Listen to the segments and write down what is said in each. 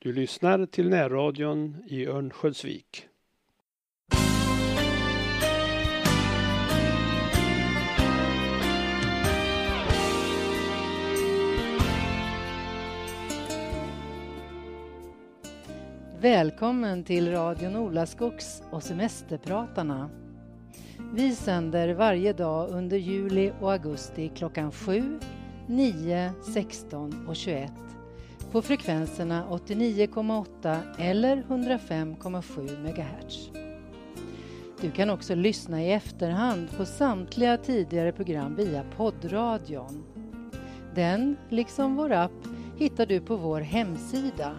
Du lyssnar till närradion i Örnsköldsvik. Välkommen till radion Olaskogs och semesterpratarna. Vi sänder varje dag under juli och augusti klockan 7, 9, 16 och 21 på frekvenserna 89,8 eller 105,7 MHz. Du kan också lyssna i efterhand på samtliga tidigare program via poddradion. Den, liksom vår app, hittar du på vår hemsida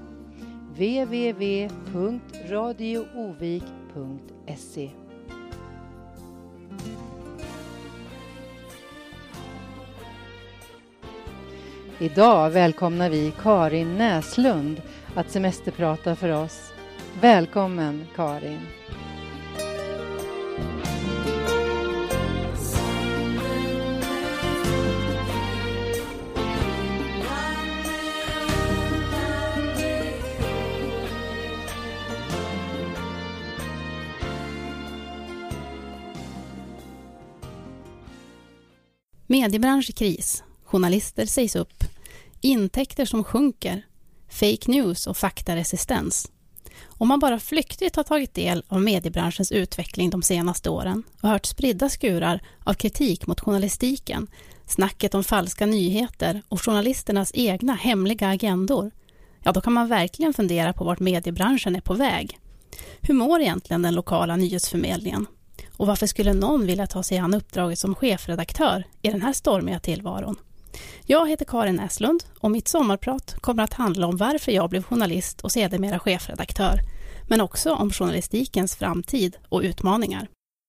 www.radioovik.se. Idag välkomnar vi Karin Näslund att semesterprata för oss. Välkommen Karin! Mediebransch i kris, journalister sägs upp, intäkter som sjunker, fake news och faktaresistens. Om man bara flyktigt har tagit del av mediebranschens utveckling de senaste åren och hört spridda skurar av kritik mot journalistiken, snacket om falska nyheter och journalisternas egna hemliga agendor, ja då kan man verkligen fundera på vart mediebranschen är på väg. Hur mår egentligen den lokala nyhetsförmedlingen? Och varför skulle någon vilja ta sig an uppdraget som chefredaktör i den här stormiga tillvaron? Jag heter Karin Näslund och mitt sommarprat kommer att handla om varför jag blev journalist och sedermera chefredaktör, men också om journalistikens framtid och utmaningar.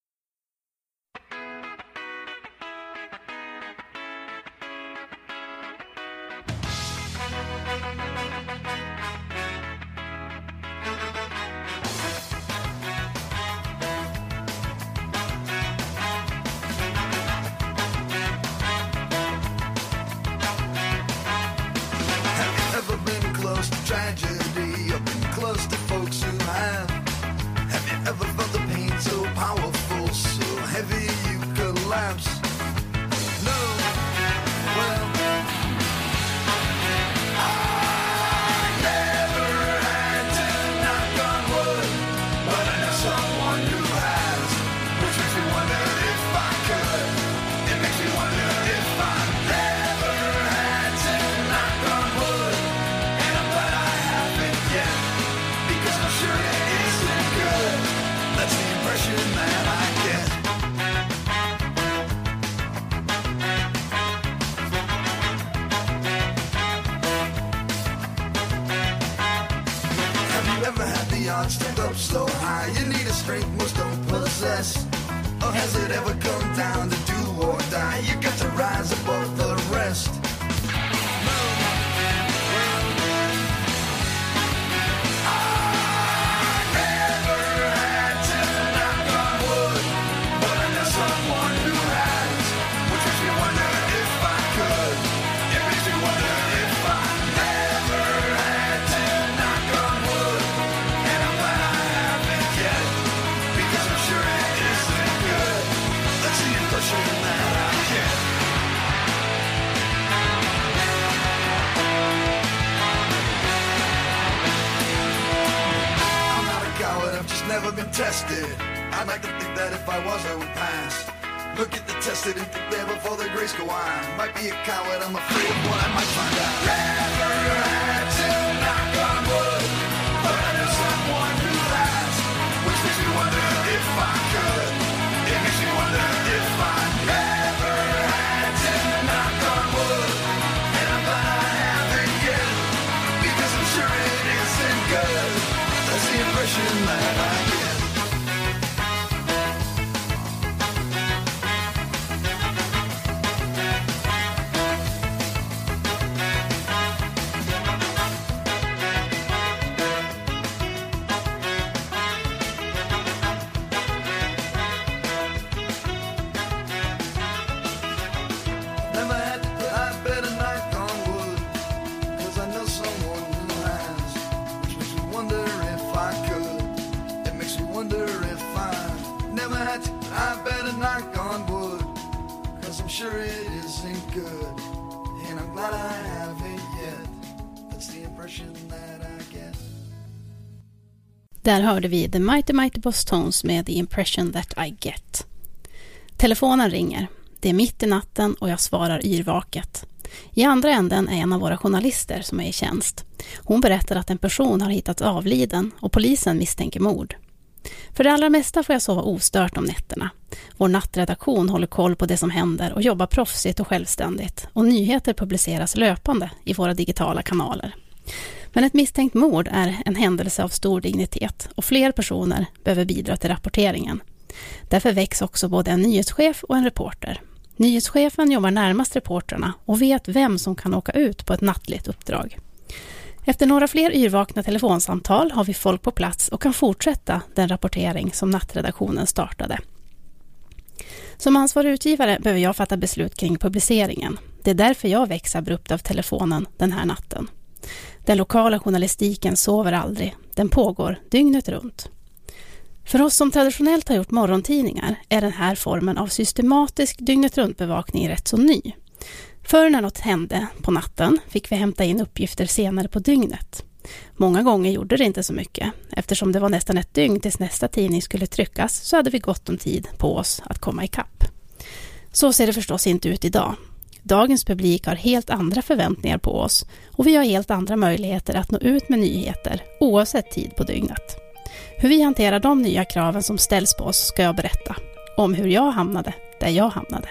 Tested. I'd like to think that if I was, I would pass. Look at the tested and think there before the grace go on. Might be a coward, I'm afraid of what I might find out. Never had to knock on wood, but I know someone who has, which makes me wonder if I could. It makes me wonder if I never had to knock on wood, and I'm glad I haven't yet, because I'm sure it isn't good. That's the impression that I get. sure it isn't good, and I'm glad I haven't yet. That's the impression that I get. Där hörde vi The Mighty Mighty Boss Tones med The Impression That I Get. Telefonen ringer. Det är mitt i natten och jag svarar yrvaket. I andra änden är en av våra journalister som är i tjänst. Hon berättar att en person har hittats avliden och polisen misstänker mord. För det allra mesta får jag sova ostört om nätterna. Vår nattredaktion håller koll på det som händer och jobbar proffsigt och självständigt. Och nyheter publiceras löpande i våra digitala kanaler. Men ett misstänkt mord är en händelse av stor dignitet och fler personer behöver bidra till rapporteringen. Därför väcks också både en nyhetschef och en reporter. Nyhetschefen jobbar närmast reporterna och vet vem som kan åka ut på ett nattligt uppdrag. Efter några fler yrvakna telefonsamtal har vi folk på plats och kan fortsätta den rapportering som nattredaktionen startade. Som ansvarig utgivare behöver jag fatta beslut kring publiceringen. Det är därför jag väcks abrupt av telefonen den här natten. Den lokala journalistiken sover aldrig. Den pågår dygnet runt. För oss som traditionellt har gjort morgontidningar är den här formen av systematisk dygnet runt bevakning rätt så ny. Förr när något hände på natten fick vi hämta in uppgifter senare på dygnet. Många gånger gjorde det inte så mycket. Eftersom det var nästan ett dygn tills nästa tidning skulle tryckas så hade vi gott om tid på oss att komma ikapp. Så ser det förstås inte ut idag. Dagens publik har helt andra förväntningar på oss och vi har helt andra möjligheter att nå ut med nyheter oavsett tid på dygnet. Hur vi hanterar de nya kraven som ställs på oss ska jag berätta. Om hur jag hamnade där jag hamnade.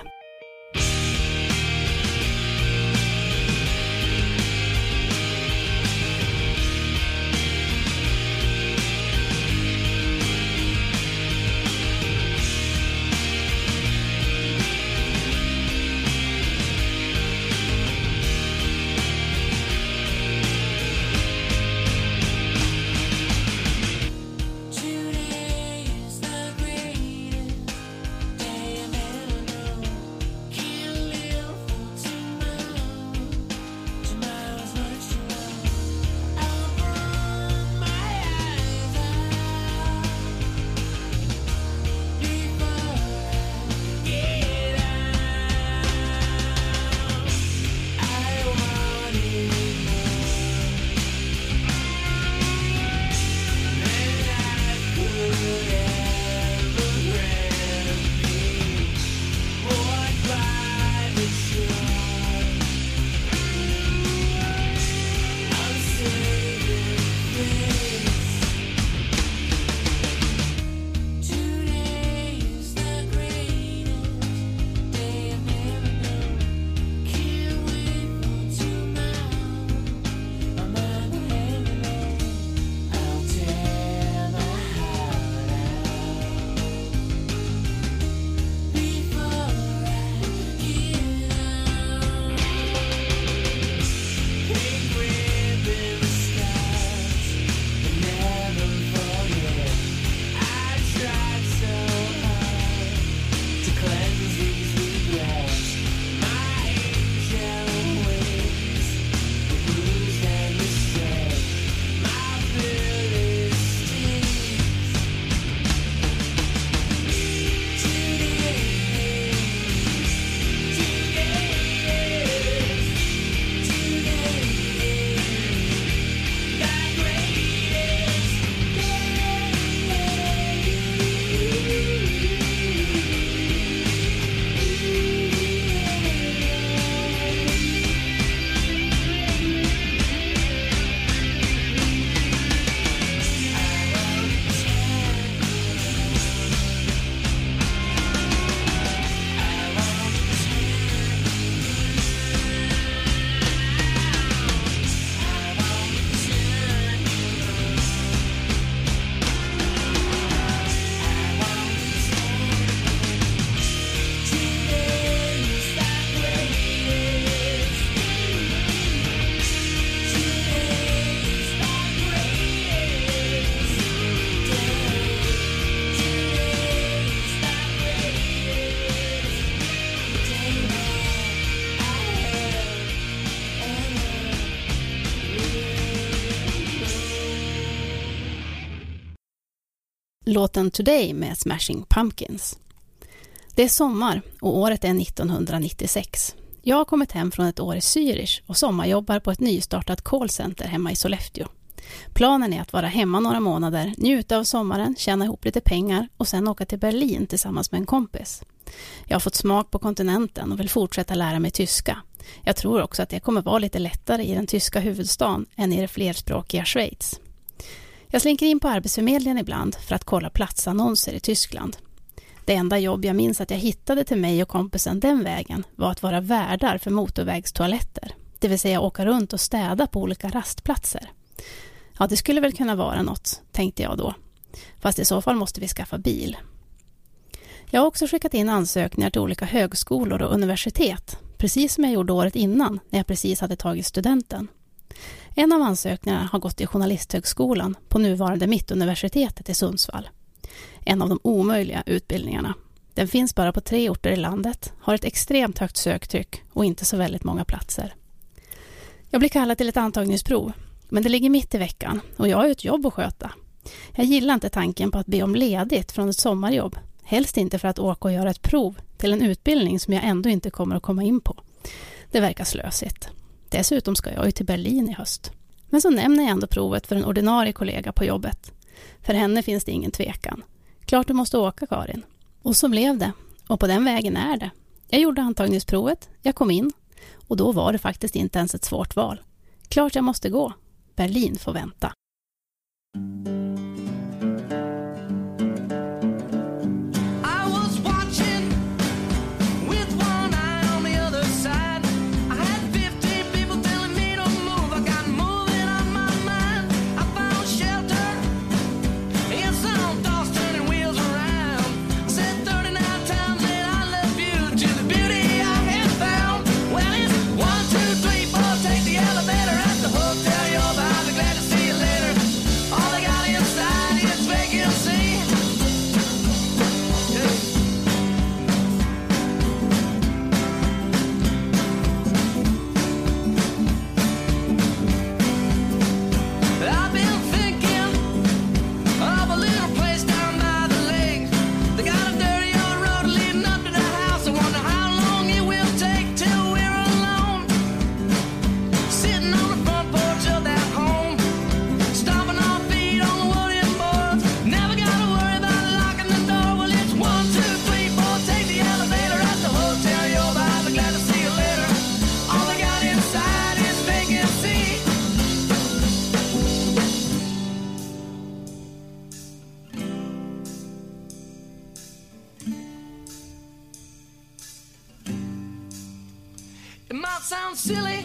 Låten Today med Smashing Pumpkins. Det är sommar och året är 1996. Jag har kommit hem från ett år i Zürich och sommarjobbar på ett nystartat callcenter hemma i Sollefteå. Planen är att vara hemma några månader, njuta av sommaren, tjäna ihop lite pengar och sen åka till Berlin tillsammans med en kompis. Jag har fått smak på kontinenten och vill fortsätta lära mig tyska. Jag tror också att det kommer vara lite lättare i den tyska huvudstaden än i det flerspråkiga Schweiz. Jag slinker in på Arbetsförmedlingen ibland för att kolla platsannonser i Tyskland. Det enda jobb jag minns att jag hittade till mig och kompisen den vägen var att vara värdar för motorvägstoaletter. Det vill säga åka runt och städa på olika rastplatser. Ja, det skulle väl kunna vara något, tänkte jag då. Fast i så fall måste vi skaffa bil. Jag har också skickat in ansökningar till olika högskolor och universitet. Precis som jag gjorde året innan när jag precis hade tagit studenten. En av ansökningarna har gått till Journalisthögskolan på nuvarande Mittuniversitetet i Sundsvall. En av de omöjliga utbildningarna. Den finns bara på 3 orter i landet, har ett extremt högt söktryck och inte så väldigt många platser. Jag blir kallad till ett antagningsprov, men det ligger mitt i veckan och jag har ett jobb att sköta. Jag gillar inte tanken på att be om ledigt från ett sommarjobb. Helst inte för att åka och göra ett prov till en utbildning som jag ändå inte kommer att komma in på. Det verkar slösigt. Dessutom ska jag ju till Berlin i höst. Men så nämner jag ändå provet för en ordinarie kollega på jobbet. För henne finns det ingen tvekan. Klart du måste åka, Karin. Och så blev det. Och på den vägen är det. Jag gjorde antagningsprovet, jag kom in. Och då var det faktiskt inte ens ett svårt val. Klart jag måste gå. Berlin får vänta. It might sound silly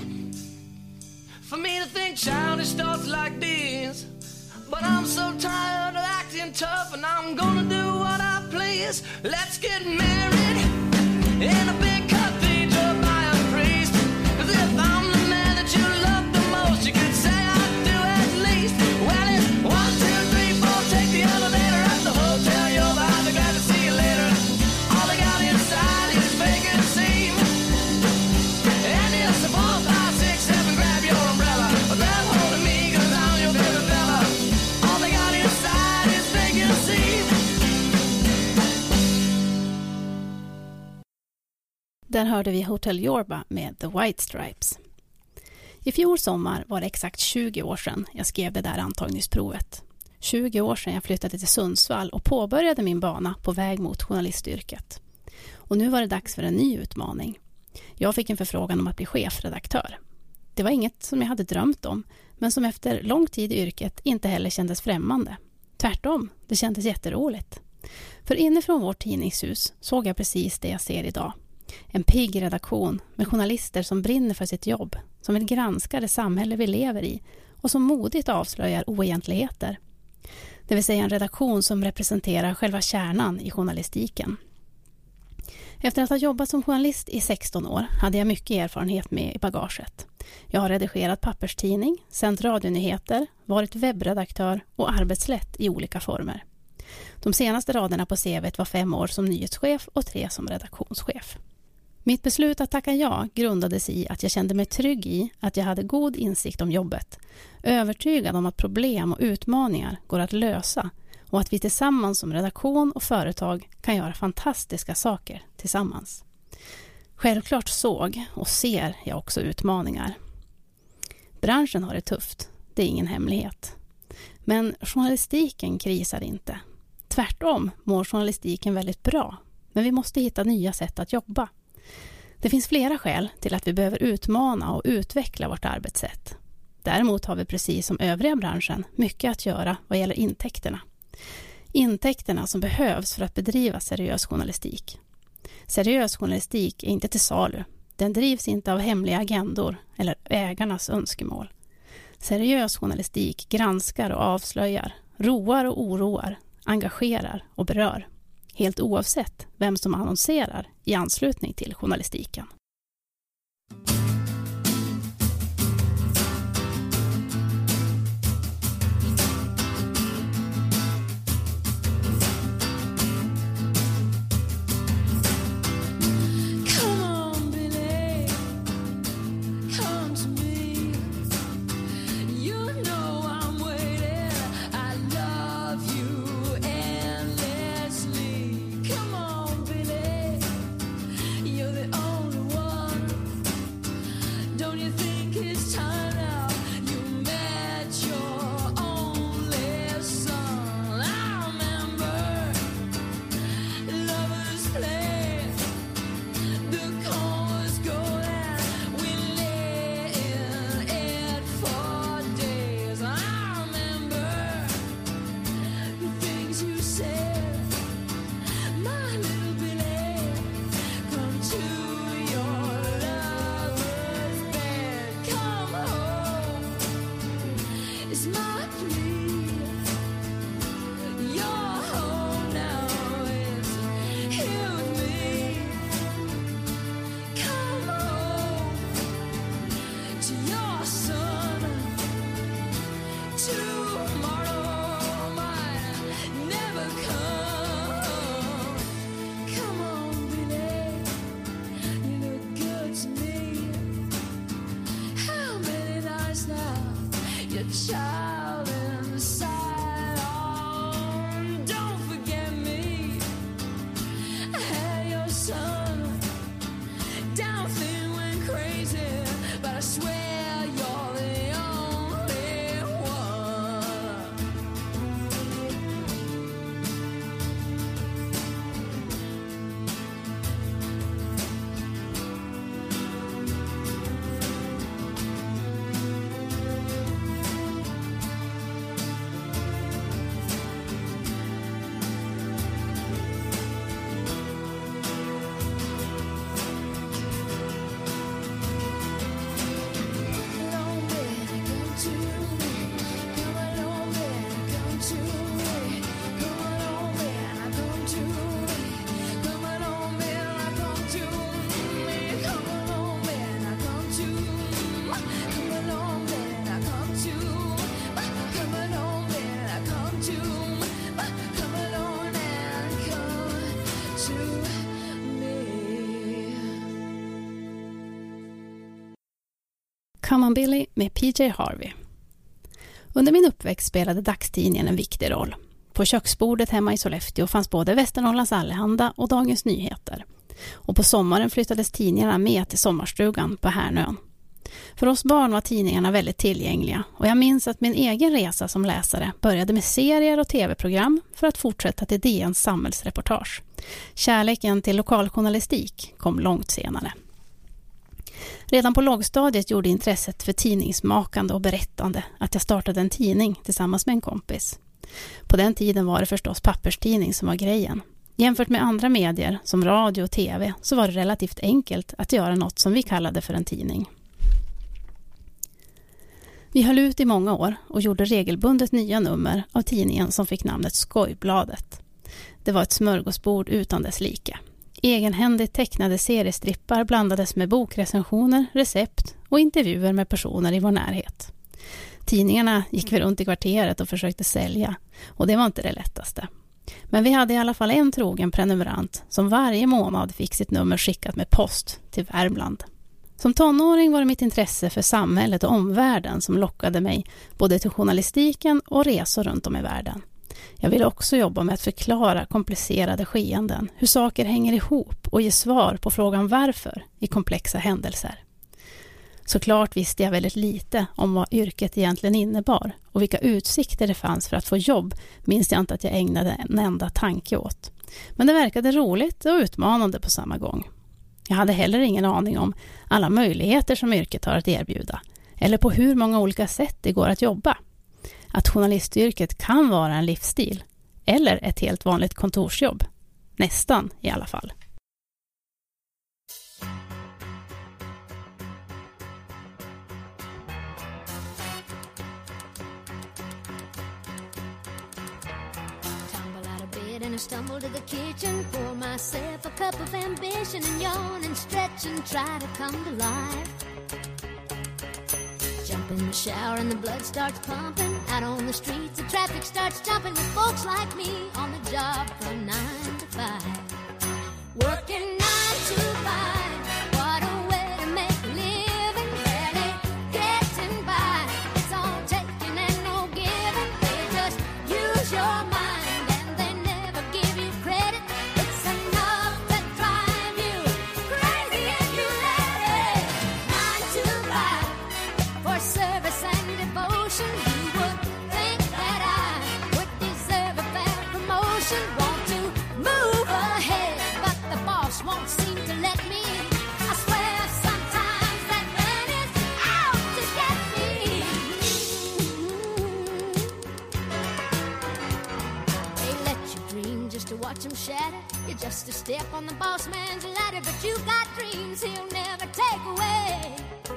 for me to think childish thoughts like these, but I'm so tired of acting tough and I'm gonna do what I please. Let's get married in a big cathedral by a priest. 'Cause if I'm the man that you love the most, you could say I do at least. Well, it's 1, 2, 3, 4, take the elevator at the hotel. You'll be glad to see you later. All they got inside is vacancy. And it's a 4, 5, 6, 7, grab your umbrella. Grab hold of me 'cause I'm your favorite fella. All they got inside is vacancy. Där hörde vi Hotel Yorba med The White Stripes. I fjol sommar var det exakt 20 år sedan jag skrev det där antagningsprovet. 20 år sedan jag flyttade till Sundsvall och påbörjade min bana på väg mot journalistyrket. Och nu var det dags för en ny utmaning. Jag fick en förfrågan om att bli chefredaktör. Det var inget som jag hade drömt om, men som efter lång tid i yrket inte heller kändes främmande. Tvärtom, det kändes jätteroligt. För inifrån vårt tidningshus såg jag precis det jag ser idag. En pigg redaktion med journalister som brinner för sitt jobb, som vill granska det samhälle vi lever i och som modigt avslöjar oegentligheter. Det vill säga en redaktion som representerar själva kärnan i journalistiken. Efter att ha jobbat som journalist i 16 år hade jag mycket erfarenhet med i bagaget. Jag har redigerat papperstidning, sänt radionyheter, varit webbredaktör och arbetslett i olika former. De senaste raderna på CV:t var 5 år som nyhetschef och 3 som redaktionschef. Mitt beslut att tacka ja grundades i att jag kände mig trygg i att jag hade god insikt om jobbet, övertygad om att problem och utmaningar går att lösa och att vi tillsammans som redaktion och företag kan göra fantastiska saker tillsammans. Självklart såg och ser jag också utmaningar. Branschen har det tufft, det är ingen hemlighet. Men journalistiken krisar inte. Tvärtom mår journalistiken väldigt bra, men vi måste hitta nya sätt att jobba. Det finns flera skäl till att vi behöver utmana och utveckla vårt arbetssätt. Däremot har vi precis som övriga branschen mycket att göra vad gäller intäkterna. Intäkterna som behövs för att bedriva seriös journalistik. Seriös journalistik är inte till salu. Den drivs inte av hemliga agendor eller ägarnas önskemål. Seriös journalistik granskar och avslöjar, roar och oroar, engagerar och berör. Helt oavsett vem som annonserar i anslutning till journalistiken. Come on Billy med PJ Harvey. Under min uppväxt spelade dagstidningen en viktig roll. På köksbordet hemma i Sollefteå fanns både Västernorrlands Allehanda och Dagens Nyheter. Och på sommaren flyttades tidningarna med till sommarstugan på Härnön. För oss barn var tidningarna väldigt tillgängliga och jag minns att min egen resa som läsare började med serier och tv-program för att fortsätta till DNs samhällsreportage. Kärleken till lokaljournalistik kom långt senare. Redan på lågstadiet gjorde intresset för tidningsmakande och berättande att jag startade en tidning tillsammans med en kompis. På den tiden var det förstås papperstidning som var grejen. Jämfört med andra medier som radio och tv så var det relativt enkelt att göra något som vi kallade för en tidning. Vi höll ut i många år och gjorde regelbundet nya nummer av tidningen som fick namnet Skojbladet. Det var ett smörgåsbord utan dess like. Egenhändigt tecknade seriestrippar blandades med bokrecensioner, recept och intervjuer med personer i vår närhet. Tidningarna gick vi runt i kvarteret och försökte sälja och det var inte det lättaste. Men vi hade i alla fall en trogen prenumerant som varje månad fick sitt nummer skickat med post till Värmland. Som tonåring var det mitt intresse för samhället och omvärlden som lockade mig både till journalistiken och resor runt om i världen. Jag vill också jobba med att förklara komplicerade skeenden, hur saker hänger ihop och ge svar på frågan varför i komplexa händelser. Såklart visste jag väldigt lite om vad yrket egentligen innebar och vilka utsikter det fanns för att få jobb minns jag inte att jag ägnade en enda tanke åt. Men det verkade roligt och utmanande på samma gång. Jag hade heller ingen aning om alla möjligheter som yrket har att erbjuda eller på hur många olika sätt det går att jobba. Att journalistyrket kan vara en livsstil eller ett helt vanligt kontorsjobb. Nästan i alla fall. And I stumble to the kitchen, pour myself a cup of ambition and yawn and stretch and try to come to life. Jump in the shower and the blood starts pumping. Out on the streets the traffic starts jumping with folks like me on the job from 9 to 5. Working 9 to 5, what a way to make a living. Barely getting by, it's all taking and no giving. They just use your mind. Watch him shatter. You're just a step on the boss man's ladder, but you got dreams he'll never take away.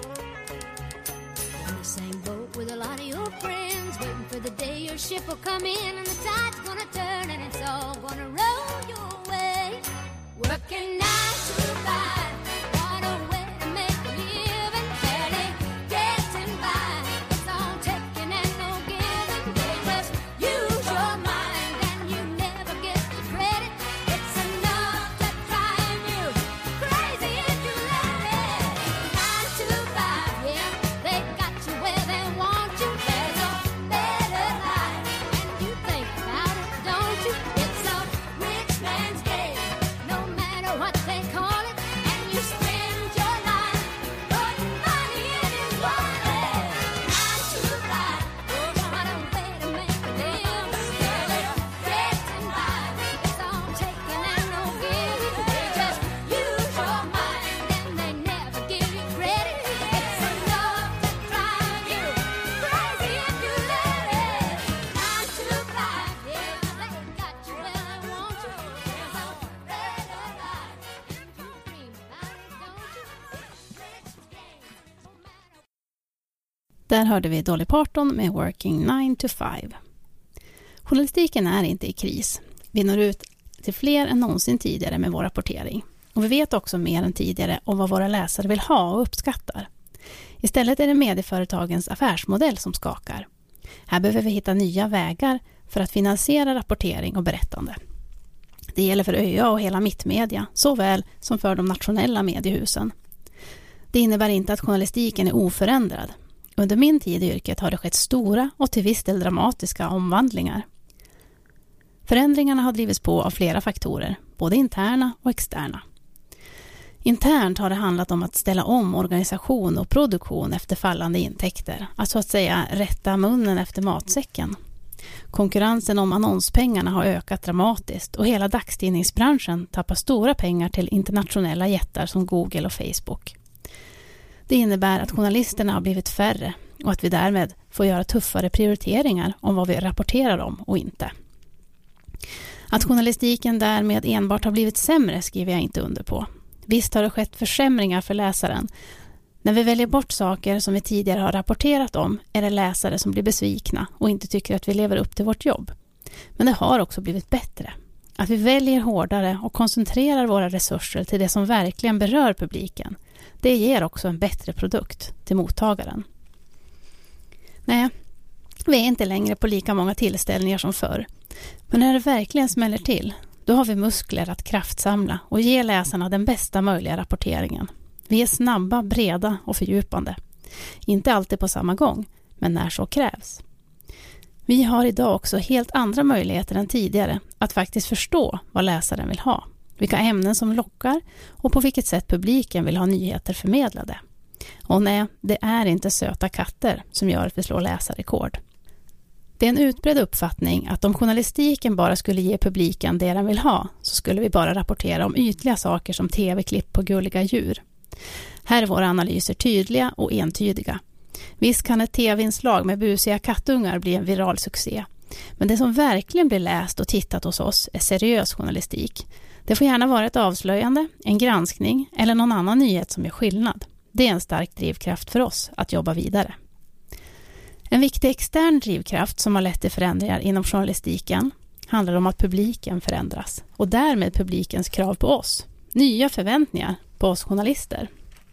In the same boat with a lot of your friends, waiting for the day your ship will come in and the tide's gonna turn and it's all gonna roll your way. Working 9 to 5, what a way to make a living. Barely getting by, it's all taking and no giving. They just use your mind and you never get the credit. It's enough to drive you crazy if you let it. 9 to 5, yeah, they got you where they want you. There's a better life, and you think about it, don't you? It's a rich man's game, no matter what they call it. And you spend your life putting money in his wallet. 9 to 5, what a way to make a living. Barely getting by, it's all taking and no giving. They just use your mind and they never give you credit. It's enough to drive you crazy if you let it. 9 to 5, yeah, they got you where they want you. There's a better life, and you dream about it, don't you? Rich game, no matter. Där hörde vi Dolly Parton med Working 9 to 5. Journalistiken är inte i kris. Vi når ut till fler än någonsin tidigare med vår rapportering. Och vi vet också mer än tidigare om vad våra läsare vill ha och uppskattar. Istället är det medieföretagens affärsmodell som skakar. Här behöver vi hitta nya vägar för att finansiera rapportering och berättande. Det gäller för ÖA och hela Mittmedia, såväl som för de nationella mediehusen. Det innebär inte att journalistiken är oförändrad. Under min tid i yrket har det skett stora och till viss del dramatiska omvandlingar. Förändringarna har drivits på av flera faktorer, både interna och externa. Internt har det handlat om att ställa om organisation och produktion efter fallande intäkter, att så att säga rätta munnen efter matsäcken. Konkurrensen om annonspengarna har ökat dramatiskt och hela dagstidningsbranschen tappar stora pengar till internationella jättar som Google och Facebook. Det innebär att journalisterna har blivit färre och att vi därmed får göra tuffare prioriteringar om vad vi rapporterar om och inte. Att journalistiken därmed enbart har blivit sämre skriver jag inte under på. Visst har det skett försämringar för läsaren. När vi väljer bort saker som vi tidigare har rapporterat om är det läsare som blir besvikna och inte tycker att vi lever upp till vårt jobb. Men det har också blivit bättre. Att vi väljer hårdare och koncentrerar våra resurser till det som verkligen berör publiken. Det ger också en bättre produkt till mottagaren. Nej, vi är inte längre på lika många tillställningar som förr. Men när det verkligen smäller till, då har vi muskler att kraftsamla och ge läsarna den bästa möjliga rapporteringen. Vi är snabba, breda och fördjupande. Inte alltid på samma gång, men när så krävs. Vi har idag också helt andra möjligheter än tidigare att faktiskt förstå vad läsaren vill ha, vilka ämnen som lockar och på vilket sätt publiken vill ha nyheter förmedlade. Och nej, det är inte söta katter som gör att vi slår läsarrekord. Det är en utbredd uppfattning att om journalistiken bara skulle ge publiken det den vill ha så skulle vi bara rapportera om ytliga saker som tv-klipp på gulliga djur. Här är våra analyser tydliga och entydiga. Visst kan ett tv-inslag med busiga kattungar bli en viral succé. Men det som verkligen blir läst och tittat hos oss är seriös journalistik. Det får gärna vara ett avslöjande, en granskning eller någon annan nyhet som gör skillnad. Det är en stark drivkraft för oss att jobba vidare. En viktig extern drivkraft som har lett till förändringar inom journalistiken handlar om att publiken förändras och därmed publikens krav på oss. Nya förväntningar på oss journalister.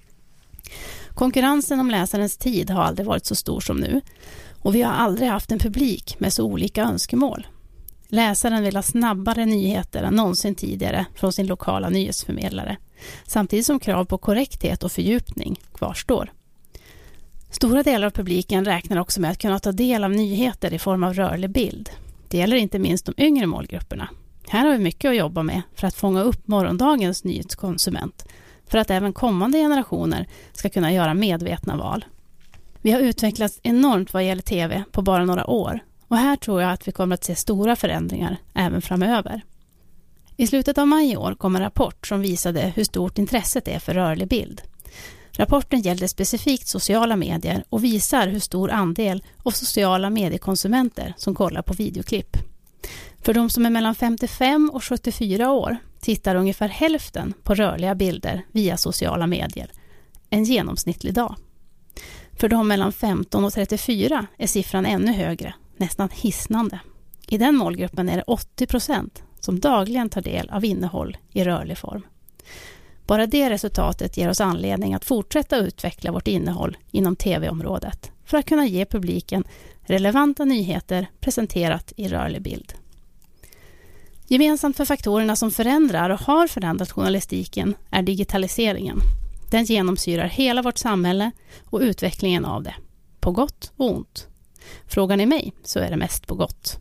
Konkurrensen om läsarens tid har aldrig varit så stor som nu och vi har aldrig haft en publik med så olika önskemål. Läsaren vill ha snabbare nyheter än någonsin tidigare från sin lokala nyhetsförmedlare, samtidigt som krav på korrekthet och fördjupning kvarstår. Stora delar av publiken räknar också med att kunna ta del av nyheter i form av rörlig bild. Det gäller inte minst de yngre målgrupperna. Här har vi mycket att jobba med för att fånga upp morgondagens nyhetskonsument, för att även kommande generationer ska kunna göra medvetna val. Vi har utvecklats enormt vad gäller tv på bara några år och här tror jag att vi kommer att se stora förändringar även framöver. I slutet av maj i år kom en rapport som visade hur stort intresset är för rörlig bild. Rapporten gällde specifikt sociala medier och visar hur stor andel av sociala mediekonsumenter som kollar på videoklipp. För de som är mellan 55 och 74 år tittar ungefär hälften på rörliga bilder via sociala medier, en genomsnittlig dag. För de mellan 15 och 34 är siffran ännu högre, nästan hisnande. I den målgruppen är det 80% som dagligen tar del av innehåll i rörlig form. Bara det resultatet ger oss anledning att fortsätta utveckla vårt innehåll inom tv-området för att kunna ge publiken relevanta nyheter presenterat i rörlig bild. Gemensamt för faktorerna som förändrar och har förändrat journalistiken är digitaliseringen. Den genomsyrar hela vårt samhälle och utvecklingen av det, på gott och ont. Frågar ni mig så är det mest på gott.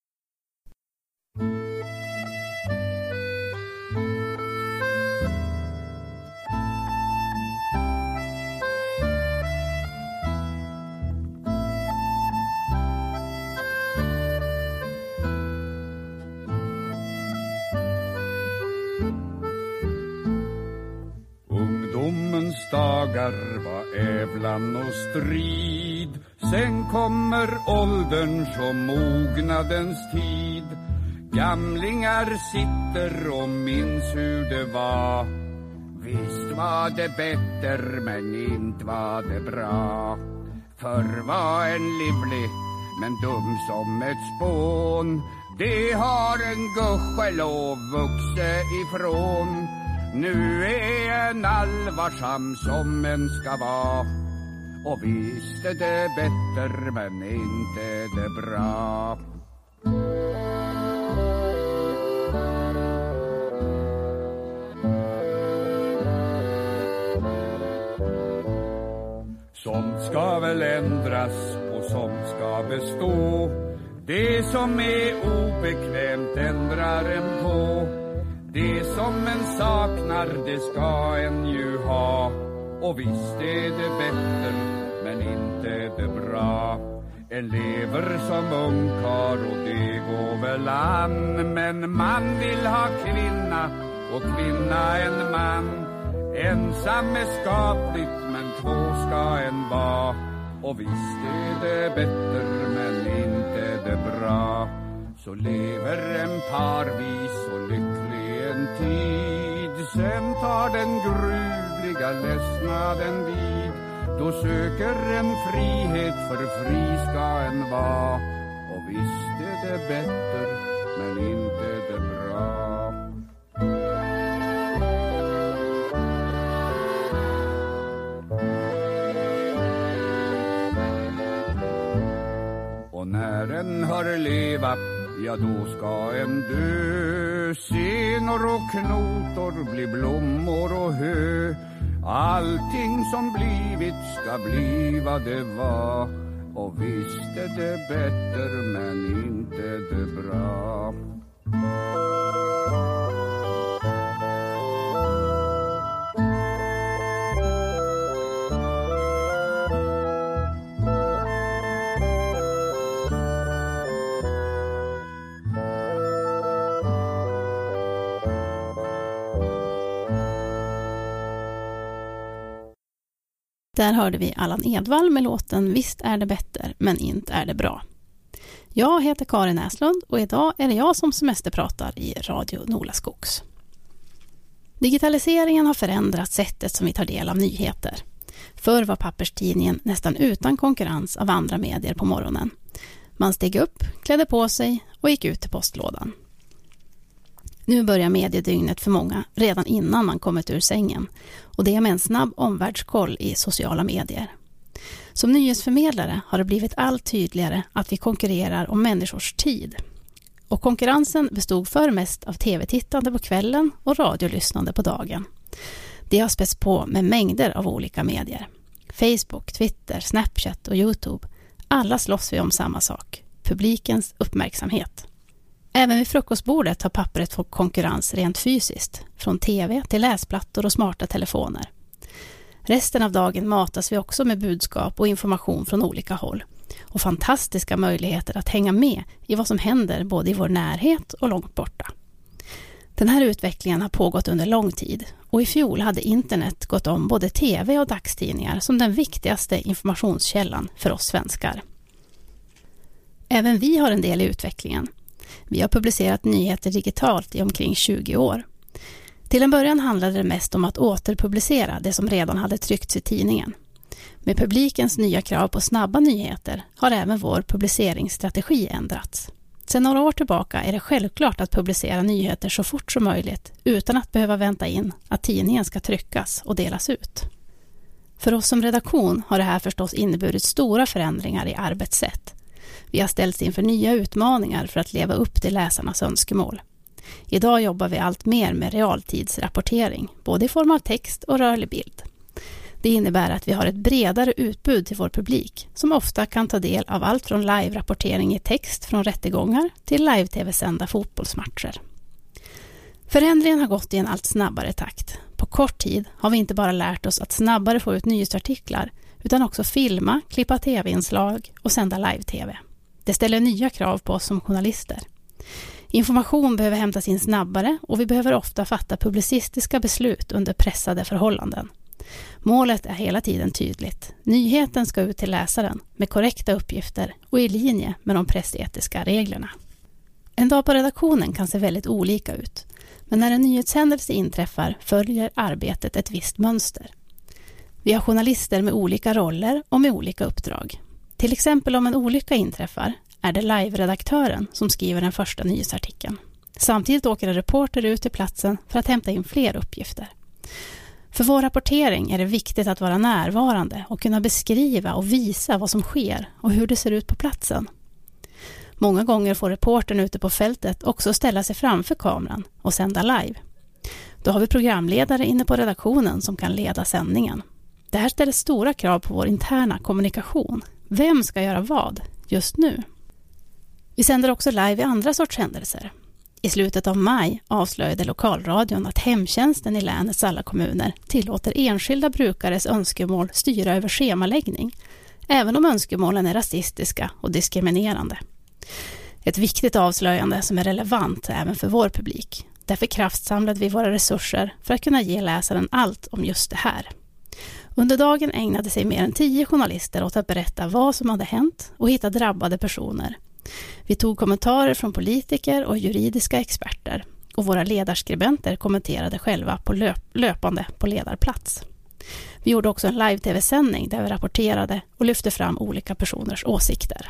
Ungdomens dagar var ävlan och strid. Sen kommer ålderns och mognadens tid. Gamlingar sitter och minns hur det var. Visst var det bättre men inte var det bra. Förr var en livlig men dum som ett spån. Det har en gudskelov vuxit ifrån. Nu är en allvarsam som en ska vara. Och visst är det bättre men inte det bra. Sånt ska väl ändras och sånt ska bestå. Det som är obekvämt ändrar en på. Det som en saknar, det ska en ju ha. Och visst är det bättre, men inte det bra. En lever som ungkar och det går väl an. Men man vill ha kvinna och kvinna en man. Ensam är skapligt, men två ska en vara. Och visst är det bättre, men inte det bra. Så lever en parvis och lycklig en tid. Sen tar den gruvliga ledsnaden vid. Då söker en frihet, för fri ska en vara. Och visst är det bättre, men inte det bra. Och när en har levat, ja då ska en dö. Senor och knotor blir blommor och hö. Allting som blivit ska bli vad det var. Och visst är det bättre men inte det bra. Där hörde vi Allan Edwall med låten Visst är det bättre, men inte är det bra. Jag heter Karin Näslund och idag är det jag som semesterpratar i Radio Nolaskogs. Digitaliseringen har förändrat sättet som vi tar del av nyheter. Förr var papperstidningen nästan utan konkurrens av andra medier på morgonen. Man steg upp, klädde på sig och gick ut till postlådan. Nu börjar mediedygnet för många redan innan man kommit ur sängen, och det med en snabb omvärldskoll i sociala medier. Som nyhetsförmedlare har det blivit allt tydligare att vi konkurrerar om människors tid. Och konkurrensen bestod för mest av tv-tittande på kvällen och radiolyssnande på dagen. Det har spätts på med mängder av olika medier. Facebook, Twitter, Snapchat och YouTube. Alla slåss vi om samma sak, publikens uppmärksamhet. Även vid frukostbordet har pappret fått konkurrens rent fysiskt, från tv till läsplattor och smarta telefoner. Resten av dagen matas vi också med budskap och information från olika håll och fantastiska möjligheter att hänga med i vad som händer både i vår närhet och långt borta. Den här utvecklingen har pågått under lång tid och i fjol hade internet gått om både tv och dagstidningar som den viktigaste informationskällan för oss svenskar. Även vi har en del i utvecklingen. Vi har publicerat nyheter digitalt i omkring 20 år. Till en början handlade det mest om att återpublicera det som redan hade tryckts i tidningen. Med publikens nya krav på snabba nyheter har även vår publiceringsstrategi ändrats. Sedan några år tillbaka är det självklart att publicera nyheter så fort som möjligt utan att behöva vänta in att tidningen ska tryckas och delas ut. För oss som redaktion har det här förstås inneburit stora förändringar i arbetssätt. Vi har ställts inför nya utmaningar för att leva upp till läsarnas önskemål. Idag jobbar vi allt mer med realtidsrapportering, både i form av text och rörlig bild. Det innebär att vi har ett bredare utbud till vår publik som ofta kan ta del av allt från live-rapportering i text från rättegångar till live-tv-sända fotbollsmatcher. Förändringen har gått i en allt snabbare takt. På kort tid har vi inte bara lärt oss att snabbare få ut nyhetsartiklar utan också filma, klippa tv-inslag och sända live-tv. Det ställer nya krav på oss som journalister. Information behöver hämtas in snabbare och vi behöver ofta fatta publicistiska beslut under pressade förhållanden. Målet är hela tiden tydligt. Nyheten ska ut till läsaren med korrekta uppgifter och i linje med de pressetiska reglerna. En dag på redaktionen kan se väldigt olika ut, men när en nyhetshändelse inträffar följer arbetet ett visst mönster. Vi har journalister med olika roller och med olika uppdrag. Till exempel om en olycka inträffar är det live-redaktören som skriver den första nyhetsartikeln. Samtidigt åker en reporter ut till platsen för att hämta in fler uppgifter. För vår rapportering är det viktigt att vara närvarande och kunna beskriva och visa vad som sker och hur det ser ut på platsen. Många gånger får reportern ute på fältet också ställa sig framför kameran och sända live. Då har vi programledare inne på redaktionen som kan leda sändningen. Det här ställer stora krav på vår interna kommunikation. Vem ska göra vad just nu? Vi sänder också live i andra sorts händelser. I slutet av maj avslöjade lokalradion att hemtjänsten i länets alla kommuner tillåter enskilda brukares önskemål styra över schemaläggning, även om önskemålen är rasistiska och diskriminerande. Ett viktigt avslöjande som är relevant även för vår publik. Därför kraftsamlade vi våra resurser för att kunna ge läsaren allt om just det här. Under dagen ägnade sig mer än 10 journalister åt att berätta vad som hade hänt och hitta drabbade personer. Vi tog kommentarer från politiker och juridiska experter och våra ledarskribenter kommenterade själva på löpande på ledarplats. Vi gjorde också en live-tv-sändning där vi rapporterade och lyfte fram olika personers åsikter.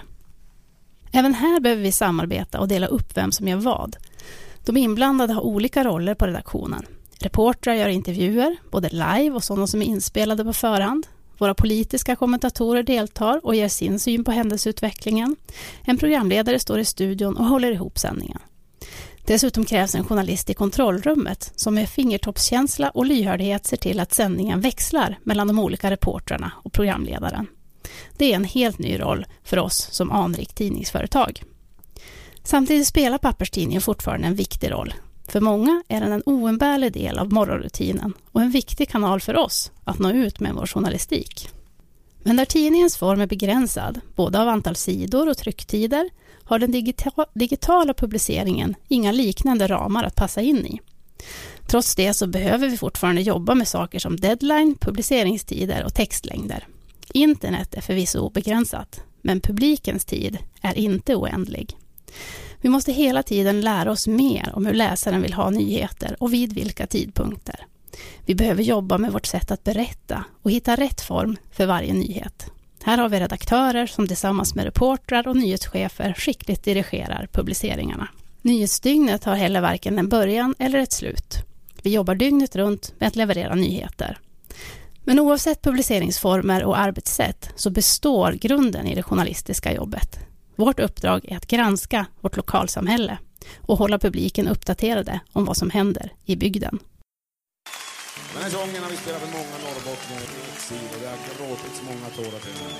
Även här behöver vi samarbeta och dela upp vem som gör vad. De inblandade har olika roller på redaktionen. Reportrar gör intervjuer, både live och sådana som är inspelade på förhand. Våra politiska kommentatorer deltar och ger sin syn på händelseutvecklingen. En programledare står i studion och håller ihop sändningen. Dessutom krävs en journalist i kontrollrummet som med fingertoppskänsla och lyhördhet ser till att sändningen växlar mellan de olika reportrarna och programledaren. Det är en helt ny roll för oss som anrikt tidningsföretag. Samtidigt spelar papperstidningen fortfarande en viktig roll. För många är den en oumbärlig del av morgonrutinen och en viktig kanal för oss att nå ut med vår journalistik. Men där tidningens form är begränsad, både av antal sidor och trycktider, har den digitala publiceringen inga liknande ramar att passa in i. Trots det så behöver vi fortfarande jobba med saker som deadline, publiceringstider och textlängder. Internet är förvisso obegränsat, men publikens tid är inte oändlig. Vi måste hela tiden lära oss mer om hur läsaren vill ha nyheter och vid vilka tidpunkter. Vi behöver jobba med vårt sätt att berätta och hitta rätt form för varje nyhet. Här har vi redaktörer som tillsammans med reportrar och nyhetschefer skickligt dirigerar publiceringarna. Nyhetsdygnet har heller varken en början eller ett slut. Vi jobbar dygnet runt med att leverera nyheter. Men oavsett publiceringsformer och arbetssätt så består grunden i det journalistiska jobbet. Vårt uppdrag är att granska vårt lokalsamhälle och hålla publiken uppdaterade om vad som händer i bygden. Den här sången har vi spelat för många norrbottningar i exil och det har gråtits många tårar till den.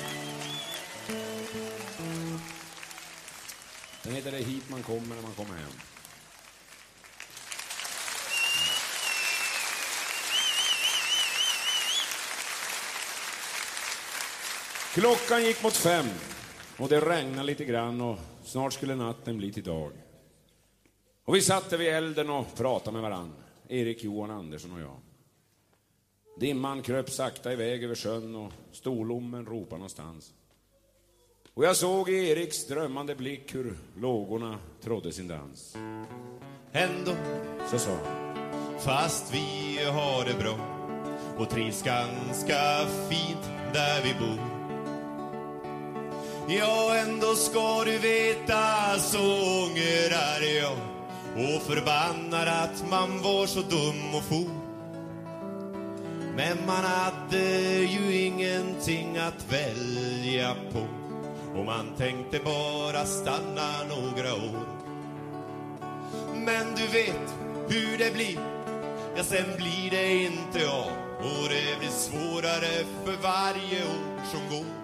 Den heter Det hit man kommer när man kommer hem. Klockan gick mot 5 och det regnade lite grann och snart skulle natten bli till dag. Och vi satt vid elden och pratade med varann, Erik, Johan, Andersson och jag. Dimman kröp sakta iväg över sjön och storlommen ropade någonstans. Och jag såg i Eriks drömmande blick hur lågorna trodde sin dans. Ändå, Så sa fast vi har det bra och trivs ganska fint där vi bor. Ja, ändå ska du veta så ångrar jag och förbannar att man var så dum och for. Men man hade ju ingenting att välja på och man tänkte bara stanna några år. Men du vet hur det blir, ja sen blir det inte av och det blir svårare för varje år som går.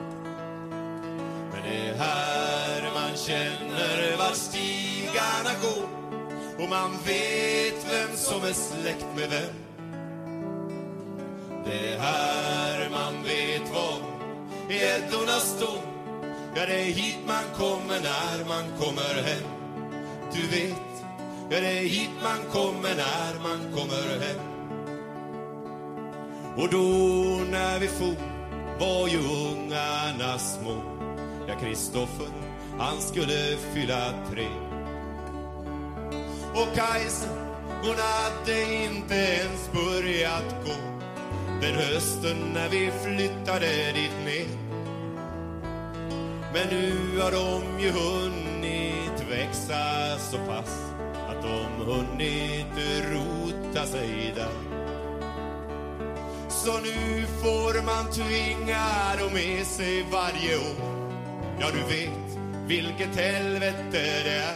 Men det är här man känner vart stigarna går och man vet vem som är släkt med vem. Det är här man vet var gäddorna står. Ja, det är hit man kommer när man kommer hem. Du vet, ja det är hit man kommer när man kommer hem. Och då när vi for var ju ungarna små. Ja, Kristoffer, han skulle fylla 3. Och Kajsa, hon hade inte ens börjat gå den hösten när vi flyttade dit ner. Men nu har de ju hunnit växa så pass att de hunnit rota sig där. Så nu får man tvinga dem med sig varje år. Ja, du vet vilket helvete det är.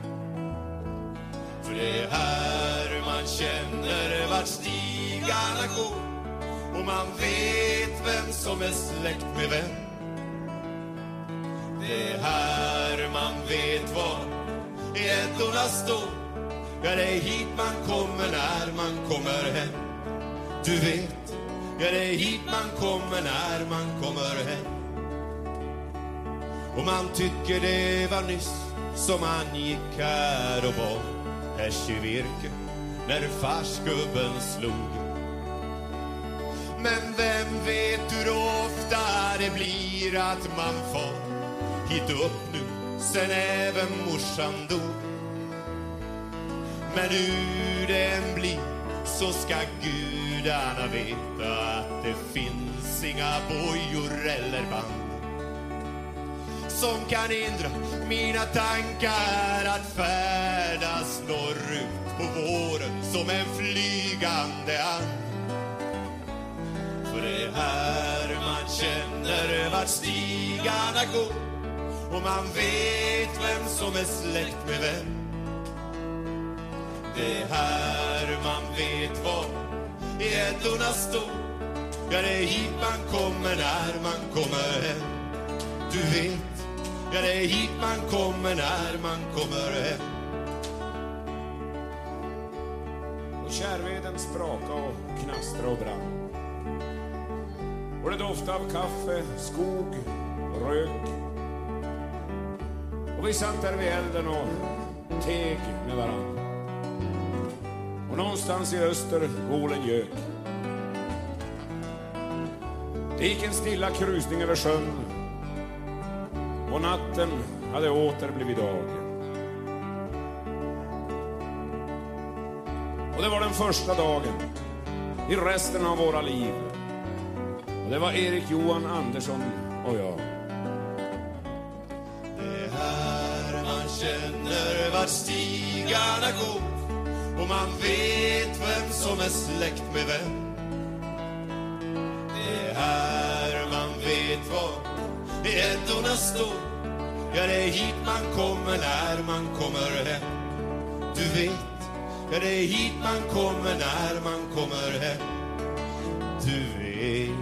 För det är här man känner vart stigarna går och man vet vem som är släkt med vem. Det är här man vet var gäddorna står. Ja, det är hit man kommer när man kommer hem. Du vet, ja det är hit man kommer när man kommer hem. Och man tycker det var nyss som man gick här och var härs i virke när farsgubben slog. Men vem vet hur ofta det blir att man far hit upp nu sen även morsan dog. Men hur den blir så ska gudarna veta att det finns inga bojor eller band som kan hindra mina tankar att färdas norrut på våren som en flygande and. För det är här man känner vart stigarna går och man vet vem som är släkt med vem. Det är här man vet var gäddorna står. Ja, det är hit man kommer när man kommer hem. Du vet, ja, det är hit man kommer när man kommer hem. Och kärveden spraka och knastra och brann. Och det doftade av kaffe, skog och rök. Och vi satt där vid elden och teg med varann. Och någonstans i öster volen gök. Det gick en stilla krusning över sjön. Och natten hade åter blivit dag. Och det var den första dagen i resten av våra liv. Och det var Erik Johan Andersson och jag. Det är här man känner vart stigarna går. Och man vet vem som är släkt med vem. Det är här man vet var ändorna står. Ja, det är hit man kommer när man kommer hem. Du vet, ja, det är hit man kommer när man kommer hem. Du vet,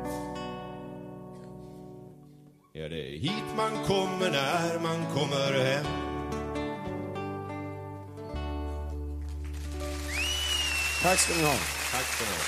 ja, det är hit man kommer när man kommer hem. Tack ska ni ha. Tack för det.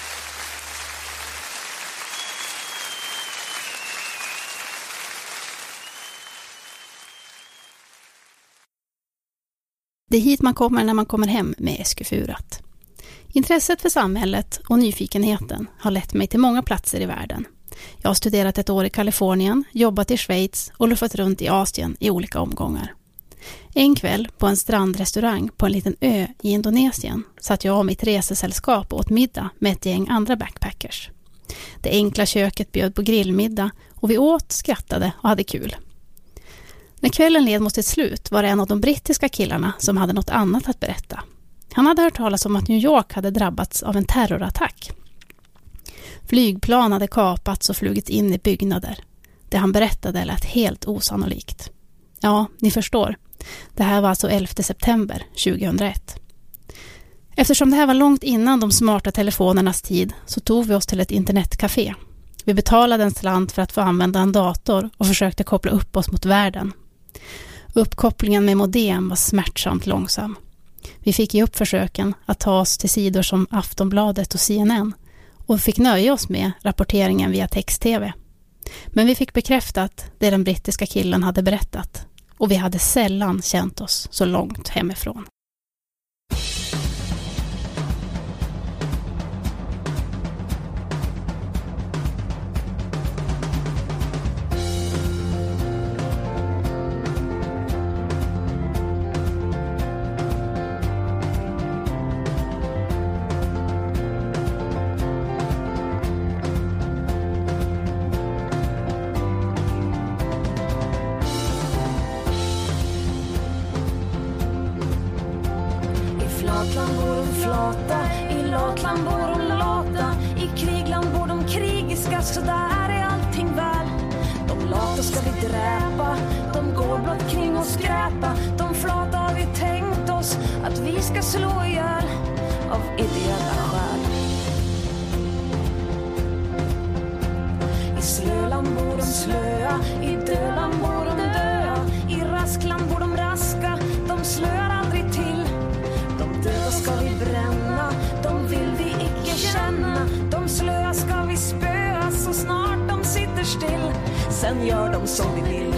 Det är hit man kommer när man kommer hem med Eskefurat. Intresset för samhället och nyfikenheten har lett mig till många platser i världen. Jag har studerat ett år i Kalifornien, jobbat i Schweiz och luffat runt i Asien i olika omgångar. En kväll på en strandrestaurang på en liten ö i Indonesien satt jag och mitt resesällskap åt middag med ett gäng andra backpackers. Det enkla köket bjöd på grillmiddag och vi åt, skrattade och hade kul. När kvällen led mot ett slut var det en av de brittiska killarna som hade något annat att berätta. Han hade hört talas om att New York hade drabbats av en terrorattack. Flygplan hade kapats och flugit in i byggnader. Det han berättade lät helt osannolikt. Ja, ni förstår. Det här var alltså 11 september 2001. Eftersom det här var långt innan de smarta telefonernas tid så tog vi oss till ett internetcafé. Vi betalade en slant för att få använda en dator och försökte koppla upp oss mot världen. Uppkopplingen med modem var smärtsamt långsam. Vi fick ge upp försöken att ta oss till sidor som Aftonbladet och CNN och fick nöja oss med rapporteringen via text-tv. Men vi fick bekräftat det den brittiska killen hade berättat och vi hade sällan känt oss så långt hemifrån. Så där är allting väl. De lata ska vi dräpa. De går blott kring och skräpa. De flata har vi tänkt oss att vi ska slå ihjäl av ideella skäl. I Slöland bor de slöa. I Döland bor de döa. I Raskland bor de raska. De slöar aldrig till. De döda ska vi bränna. De vill vi icke känna. De slöa ska vi spöa. Så snart de sitter still, sen gör de som vi vill.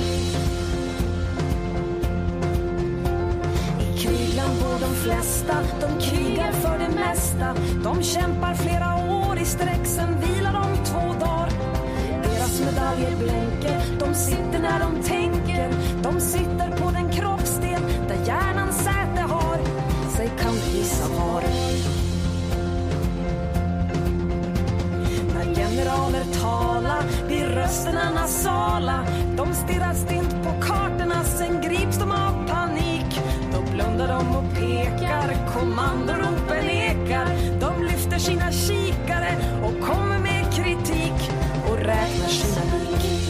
I Krigland bor de flesta, de krigar för det mesta. De kämpar flera år i sträck, sen vilar de 2 dagar. Deras medaljer blänker, de sitter när de tänker. De sitter på den kroppsdel där hjärnan säte har. Säg kan du gissa var? Generaler tala, blir rösterna nasala. De stirrar stint på kartorna, sen grips de av panik. Då blundar de och pekar, kommandoropen ekar. De lyfter sina kikare och kommer med kritik och räknar sina lik.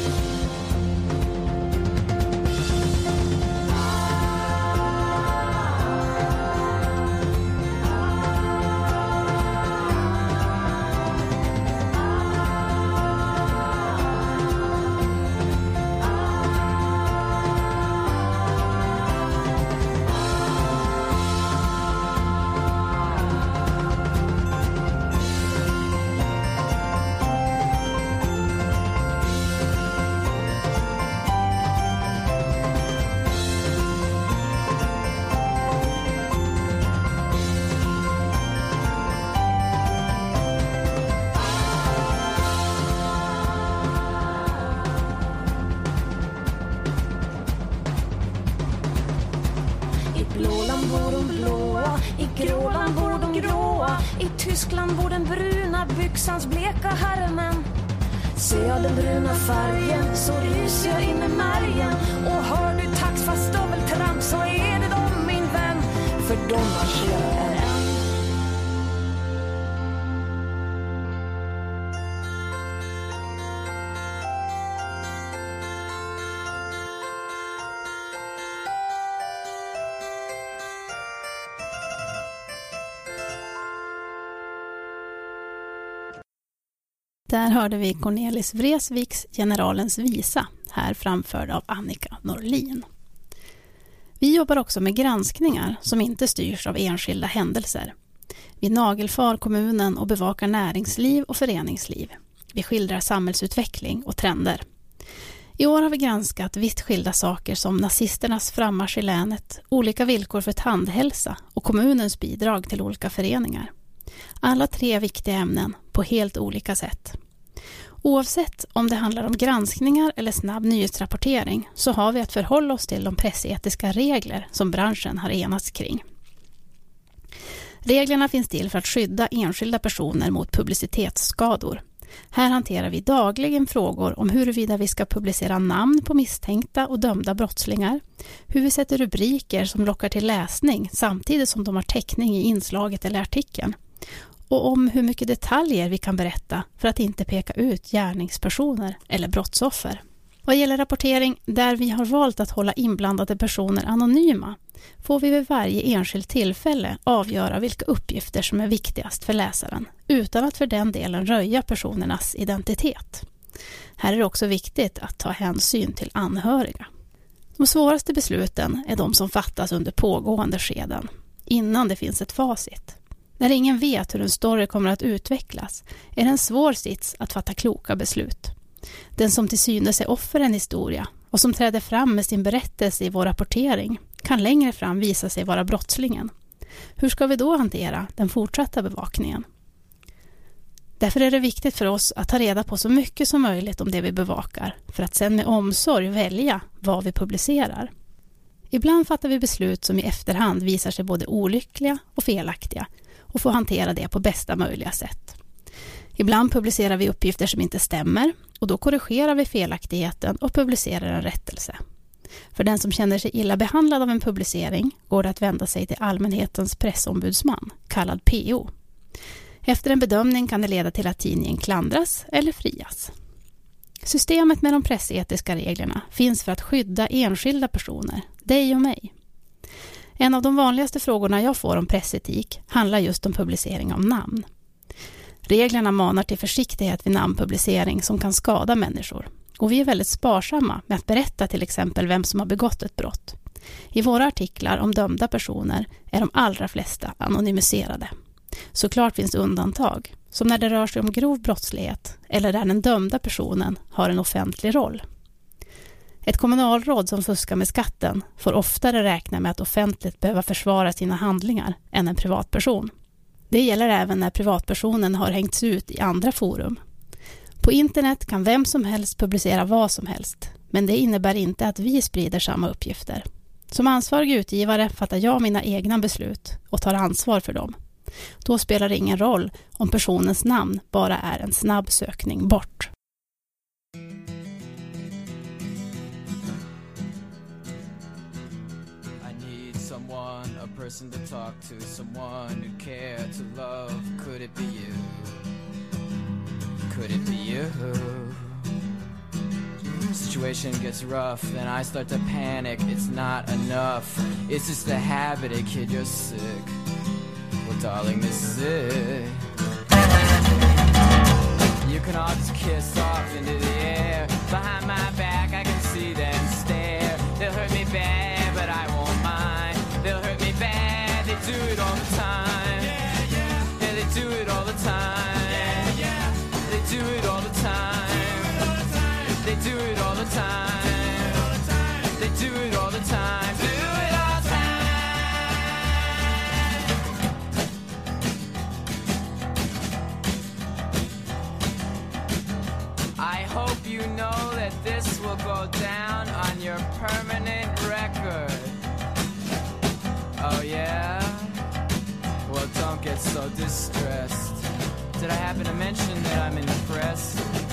Blåland bor de blåa, i Gråland bor de gråa, i Tyskland bor den bruna byxans bleka herremen. Ser jag den bruna färgen så ryser jag in i märgen. Och hör du taxfast stöveltramp så är det de, min vän, för de marscherar än. Där hörde vi Cornelis Vreeswijks Generalens visa, här framförd av Annika Norlin. Vi jobbar också med granskningar som inte styrs av enskilda händelser. Vi nagelfar kommunen och bevakar näringsliv och föreningsliv. Vi skildrar samhällsutveckling och trender. I år har vi granskat vitt skilda saker som nazisternas frammarsch i länet, olika villkor för tandhälsa och kommunens bidrag till olika föreningar. Alla 3 viktiga ämnen på helt olika sätt. Oavsett om det handlar om granskningar eller snabb nyhetsrapportering så har vi att förhålla oss till de pressetiska regler som branschen har enats kring. Reglerna finns till för att skydda enskilda personer mot publicitetsskador. Här hanterar vi dagligen frågor om huruvida vi ska publicera namn på misstänkta och dömda brottslingar, hur vi sätter rubriker som lockar till läsning samtidigt som de har täckning i inslaget eller artikeln, och om hur mycket detaljer vi kan berätta för att inte peka ut gärningspersoner eller brottsoffer. Vad gäller rapportering, där vi har valt att hålla inblandade personer anonyma, får vi vid varje enskilt tillfälle avgöra vilka uppgifter som är viktigast för läsaren, utan att för den delen röja personernas identitet. Här är det också viktigt att ta hänsyn till anhöriga. De svåraste besluten är de som fattas under pågående skeden, innan det finns ett facit. När ingen vet hur en story kommer att utvecklas är det en svår sits att fatta kloka beslut. Den som till synes är offer en historia och som träder fram med sin berättelse i vår rapportering kan längre fram visa sig vara brottslingen. Hur ska vi då hantera den fortsatta bevakningen? Därför är det viktigt för oss att ta reda på så mycket som möjligt om det vi bevakar för att sedan med omsorg välja vad vi publicerar. Ibland fattar vi beslut som i efterhand visar sig både olyckliga och felaktiga och får hantera det på bästa möjliga sätt. Ibland publicerar vi uppgifter som inte stämmer och då korrigerar vi felaktigheten och publicerar en rättelse. För den som känner sig illa behandlad av en publicering går det att vända sig till allmänhetens pressombudsman, kallad PO. Efter en bedömning kan det leda till att tidningen klandras eller frias. Systemet med de pressetiska reglerna finns för att skydda enskilda personer, dig och mig. En av de vanligaste frågorna jag får om pressetik handlar just om publicering av namn. Reglerna manar till försiktighet vid namnpublicering som kan skada människor. Och vi är väldigt sparsamma med att berätta till exempel vem som har begått ett brott. I våra artiklar om dömda personer är de allra flesta anonymiserade. Såklart finns undantag, som när det rör sig om grov brottslighet eller där den dömda personen har en offentlig roll. Ett kommunalråd som fuskar med skatten får oftare räkna med att offentligt behöva försvara sina handlingar än en privatperson. Det gäller även när privatpersonen har hängts ut i andra forum. På internet kan vem som helst publicera vad som helst, men det innebär inte att vi sprider samma uppgifter. Som ansvarig utgivare fattar jag mina egna beslut och tar ansvar för dem. Då spelar det ingen roll om personens namn bara är en snabb sökning bort. A person to talk to, someone who care to love. Could it be you? Could it be you? Situation gets rough, then I start to panic. It's not enough. It's just a habit, a kid, you're sick. Well, darling, this is it. You can all just kiss off into the air. Behind my back, I can see them stare. They'll hurt me bad, but I won't mind. They'll hurt me bad, they do it all the time. Yeah, yeah. Yeah, they do it all the time. Yeah, yeah. They do it all the time. They do it all the time. They do it all the time. Do it all the time. I hope you know that this will go down on your permanent record. Oh yeah? Well, don't get so distressed. Did I happen to mention that I'm in the press?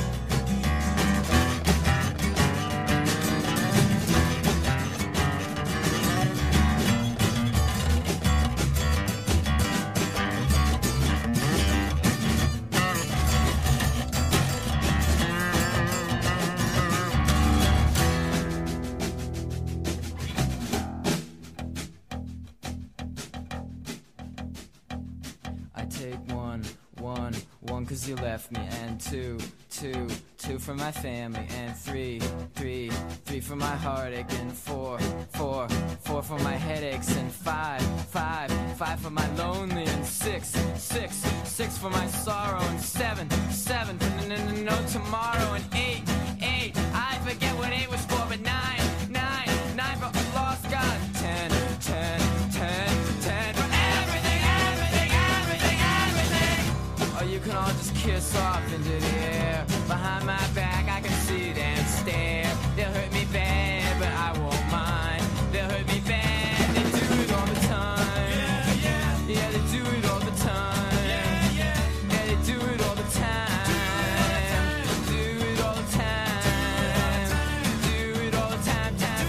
One, 'cause you left me, and two for my family, and three for my heartache, and four for my headaches, and five for my lonely, and six for my sorrow, and seven for no tomorrow, and eight, I forget what 8 was for, but nine for lost God, 10 for everything. Or you can all just kiss off into the air. Behind my back I can see them stare. They'll hurt me bad, but I won't mind. They'll hurt me bad, they do it all the time. Yeah, they do it all the time. Yeah, they do it all the time. Do it all the time. Do it all the time.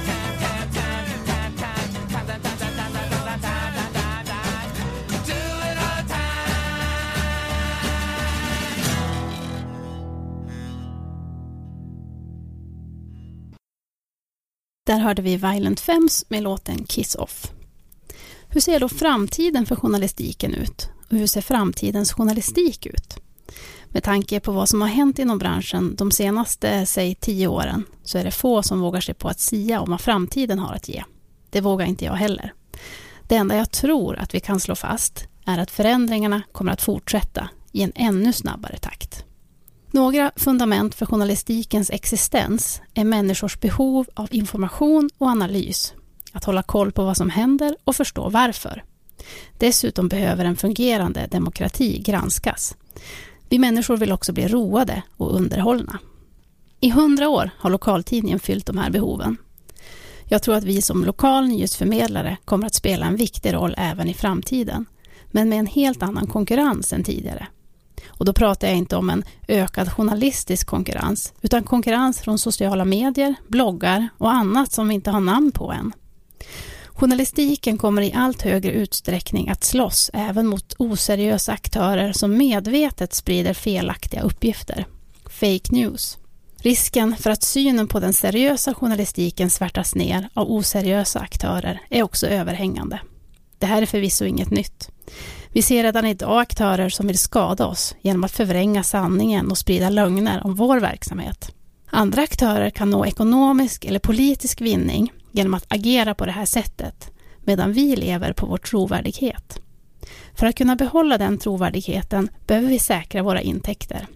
Där hörde vi Violent Femmes med låten Kiss Off. Hur ser då framtiden för journalistiken ut? Och hur ser framtidens journalistik ut? Med tanke på vad som har hänt inom branschen de senaste, 10 åren, så är det få som vågar sig på att sia om vad framtiden har att ge. Det vågar inte jag heller. Det enda jag tror att vi kan slå fast är att förändringarna kommer att fortsätta i en ännu snabbare takt. Några fundament för journalistikens existens är människors behov av information och analys, att hålla koll på vad som händer och förstå varför. Dessutom behöver en fungerande demokrati granskas. Vi människor vill också bli roade och underhållna. I 100 år har lokaltidningen fyllt de här behoven. Jag tror att vi som lokal nyhetsförmedlare kommer att spela en viktig roll även i framtiden, men med en helt annan konkurrens än tidigare. Och då pratar jag inte om en ökad journalistisk konkurrens, utan konkurrens från sociala medier, bloggar och annat som vi inte har namn på än. Journalistiken kommer i allt högre utsträckning att slåss även mot oseriösa aktörer som medvetet sprider felaktiga uppgifter. Fake news. Risken för att synen på den seriösa journalistiken svärtas ner av oseriösa aktörer är också överhängande. Det här är förvisso inget nytt. Vi ser redan idag aktörer som vill skada oss genom att förvränga sanningen och sprida lögner om vår verksamhet. Andra aktörer kan nå ekonomisk eller politisk vinning genom att agera på det här sättet, medan vi lever på vår trovärdighet. För att kunna behålla den trovärdigheten behöver vi säkra våra intäkter.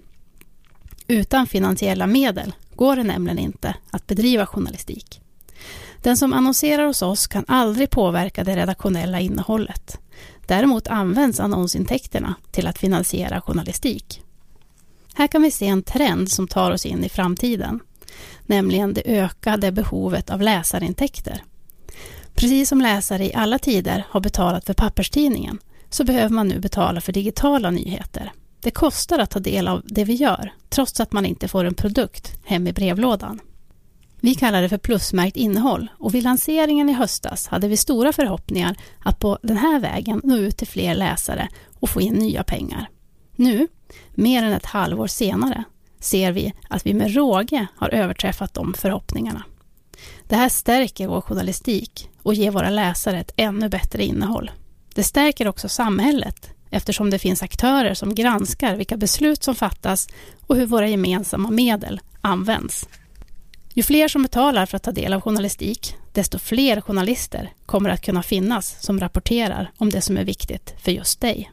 Utan finansiella medel går det nämligen inte att bedriva journalistik. Den som annonserar hos oss kan aldrig påverka det redaktionella innehållet. Däremot används annonsintäkterna till att finansiera journalistik. Här kan vi se en trend som tar oss in i framtiden, nämligen det ökade behovet av läsarintäkter. Precis som läsare i alla tider har betalat för papperstidningen, så behöver man nu betala för digitala nyheter. Det kostar att ta del av det vi gör, trots att man inte får en produkt hem i brevlådan. Vi kallar det för plusmärkt innehåll, och vid lanseringen i höstas hade vi stora förhoppningar att på den här vägen nå ut till fler läsare och få in nya pengar. Nu, mer än ett halvår senare, ser vi att vi med råge har överträffat de förhoppningarna. Det här stärker vår journalistik och ger våra läsare ett ännu bättre innehåll. Det stärker också samhället, eftersom det finns aktörer som granskar vilka beslut som fattas och hur våra gemensamma medel används. Ju fler som betalar för att ta del av journalistik, desto fler journalister kommer att kunna finnas som rapporterar om det som är viktigt för just dig.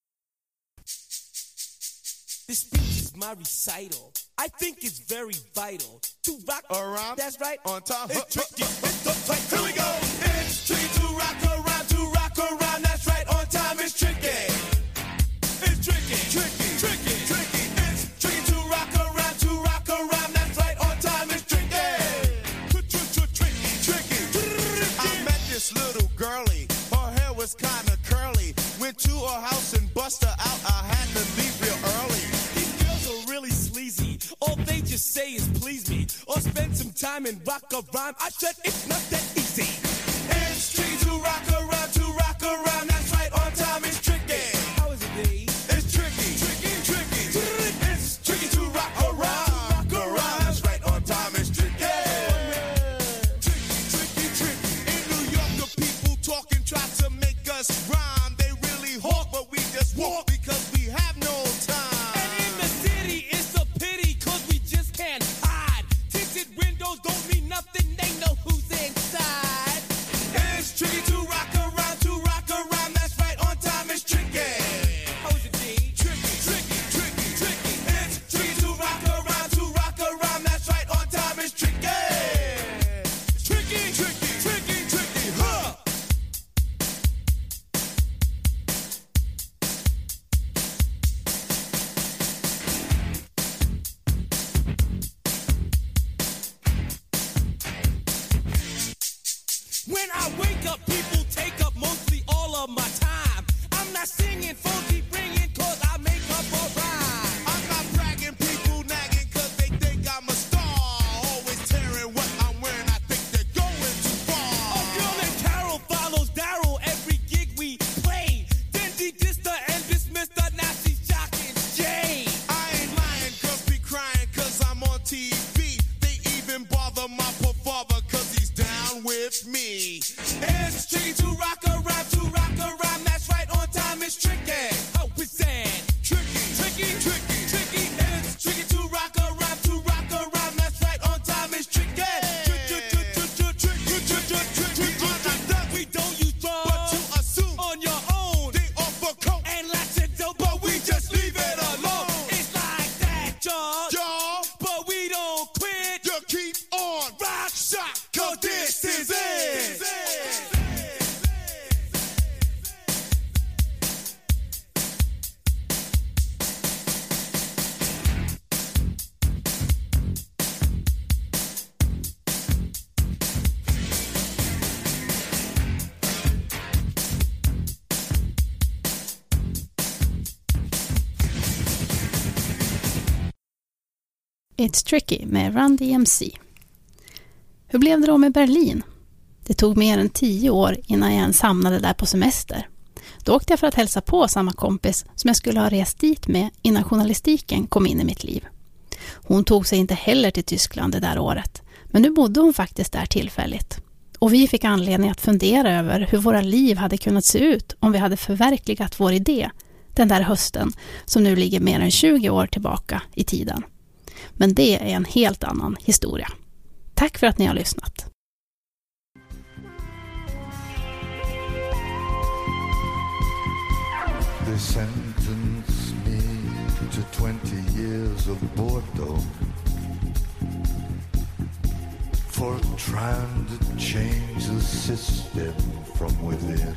This speech is my recital. I think it's very vital to rock around. That's right. On time. It's tricky. It's the fight. Here we go. It's tricky to rock around. To rock around. That's right. On time. It's tricky. It's tricky. Tricky. Tricky. Tricky. It's tricky to rock around. To rock around. That's right. On time. It's tricky. Tricky. Tricky. I met this little girlie. Her Her hair was kinda curly. Went to her house and bust her out. I had to leave real early. These girls are really sleazy. All they just say is please me, or spend some time and rock a rhyme. I said it's not that easy. It's tricky to rock around, to rock around. That's right, on time it's tricky. How is it, D? It's tricky, tricky, tricky. It's tricky to rock around, rock around. That's right, on time it's tricky. Tricky, tricky, tricky. In New York, the people talking try to make us rhyme. They really hawk, but we just walk because we have no time. And in the city, it's a pity cause we just can't hide. Tinted windows don't mean nothing, they know who's inside. It's tricky to rock around, that's right, on time it's tricky. How is it, D? Tricky, tricky, tricky, tricky. It's tricky to rock around, that's right, on time it's tricky. Tricky, tricky, tricky, tricky, huh? When I wake up, people take up mostly all of my time. I'm not singing, phone keep ringing, cause I make up a rhyme. I'm not bragging, people nagging, cause they think I'm a star. Always tearing what I'm wearing, I think they're going too far. A girl named Carol follows Daryl every gig we play. Then she dissed her and dismissed her, now she's shocking Jay. I ain't lying, girls be crying, cause I'm on TV. They even bother my poor father, cause he's down with me. It's tricky to rock around, that's right, on time it's tricky. How is that? Tricky, tricky, tricky, tricky. It's tricky to rock around, that's right, on time it's tricky. We don't use drugs, but to assume on your own. They offer coke and lots of dope, but we just leave it alone. It's like that, y'all, but we don't quit. You keep on rock shock, cause this is it. It's Tricky med Run DMC. Hur blev det då med Berlin? Det tog mer än 10 år innan jag ens hamnade där på semester. Då åkte jag för att hälsa på samma kompis som jag skulle ha rest dit med innan journalistiken kom in i mitt liv. Hon tog sig inte heller till Tyskland det där året, men nu bodde hon faktiskt där tillfälligt. Och vi fick anledning att fundera över hur våra liv hade kunnat se ut om vi hade förverkligat vår idé den där hösten som nu ligger mer än 20 år tillbaka i tiden. Men det är en helt annan historia. Tack för att ni har lyssnat. They sentenced me to 20 years of boredom for trying to change the system from within.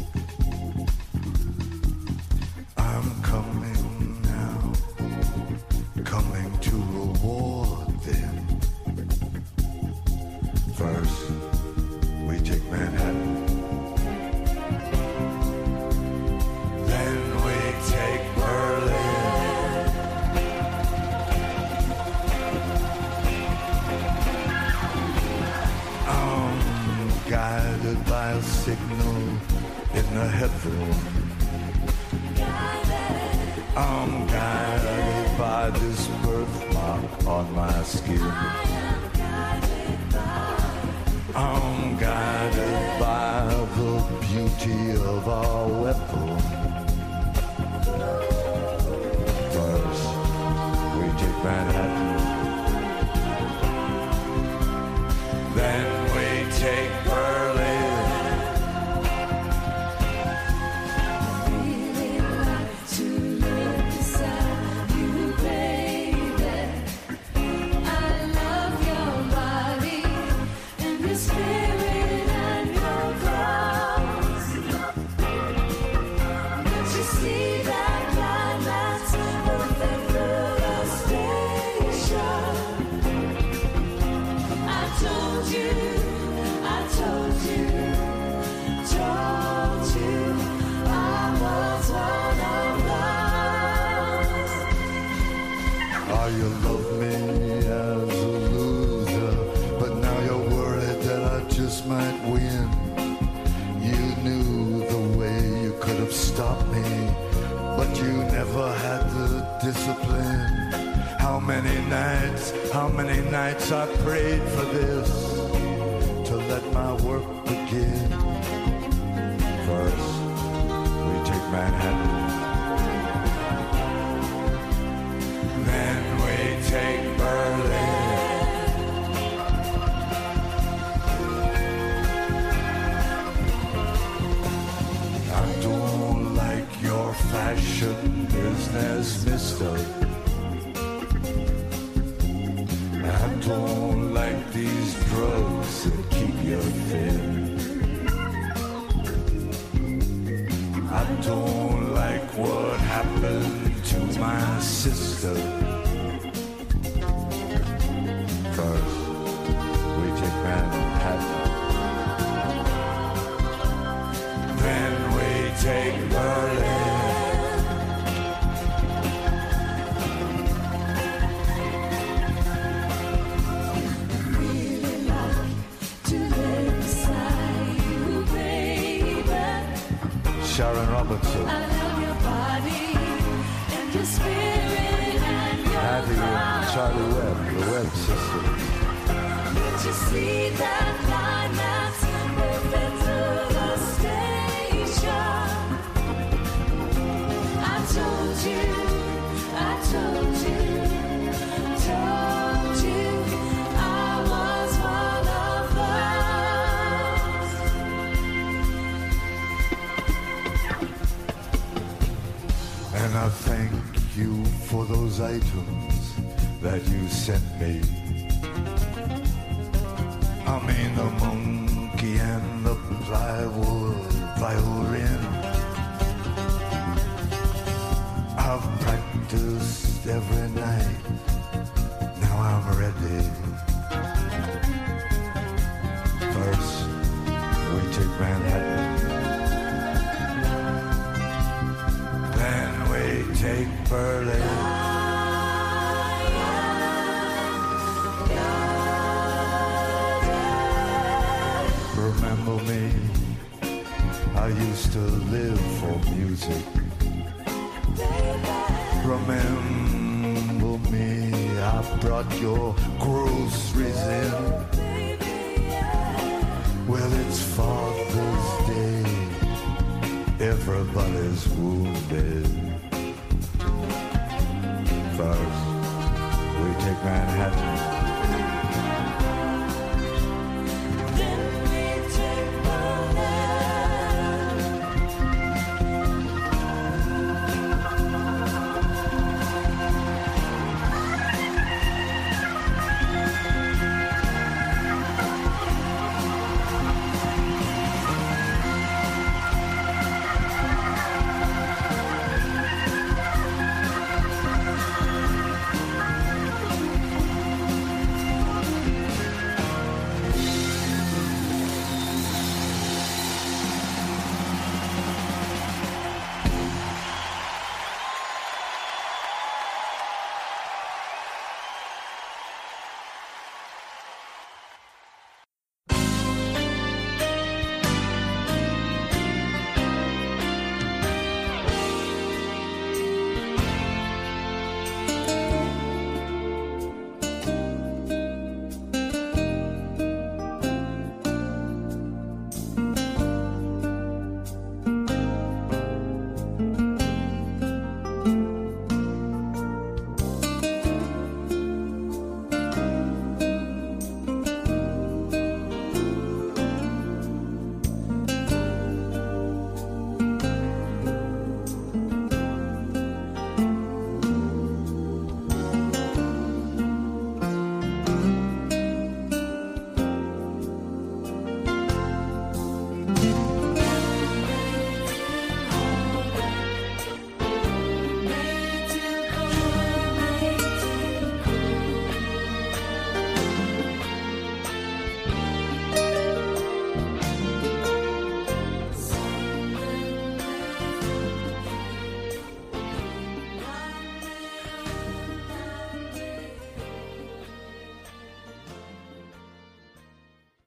I'm coming now, coming to reward them. First, we take Manhattan. Then we take Berlin. I'm guided by a signal in the heaven. I'm guided by this birthmark on my skin. I'm guided by the beauty of our weapon. First, we take Manhattan. Then we take Berlin. have stopped me, but you never had the discipline. How many nights I prayed for this, to let my work begin. First, we take Manhattan. Then we take Berlin. I don't like your fashion business, mister. I don't like these drugs that keep you thin. I don't like what happened to my sister. First, we take Manhattan. Then we take Berlin. Sharon Robertson. I love your body and your spirit and your Hattie and Charlie Webb, the Webb sisters. Did you see that line that's moving through the station? I told you, I was one of those. And I thank you for those items that you sent me. I mean the monkey and the plywood violin. I've practiced every night. Now I'm ready. First, we take Manhattan. Then we take Berlin. Remember me? I used to live for music. Remember me? I brought your groceries in. Well, it's Father's Day. Everybody's wounded. First, we take Manhattan.